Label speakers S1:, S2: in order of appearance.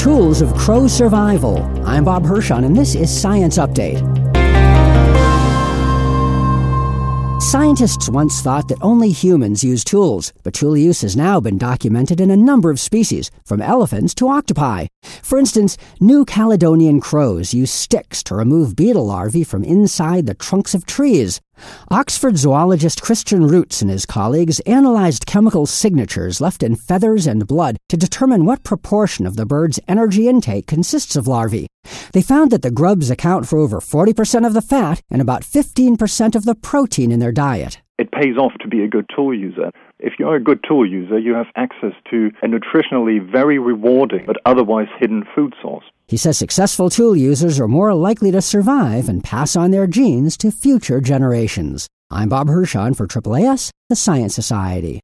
S1: tools of crow survival. I'm Bob Hirschon, and this is Science Update. Scientists once thought that only humans use tools, but tool use has now been documented in a number of species, from elephants to octopi. For instance, New Caledonian crows use sticks to remove beetle larvae from inside the trunks of trees. Oxford zoologist Christian Roots and his colleagues analyzed chemical signatures left in feathers and blood to determine what proportion of the bird's energy intake consists of larvae. They found that the grubs account for over 40% of the fat and about 15% of the protein in their diet.
S2: It pays off to be a good tool user. If you're a good tool user, you have access to a nutritionally very rewarding but otherwise hidden food source.
S1: He says successful tool users are more likely to survive and pass on their genes to future generations. I'm Bob Hirschon for AAAS, the Science Society.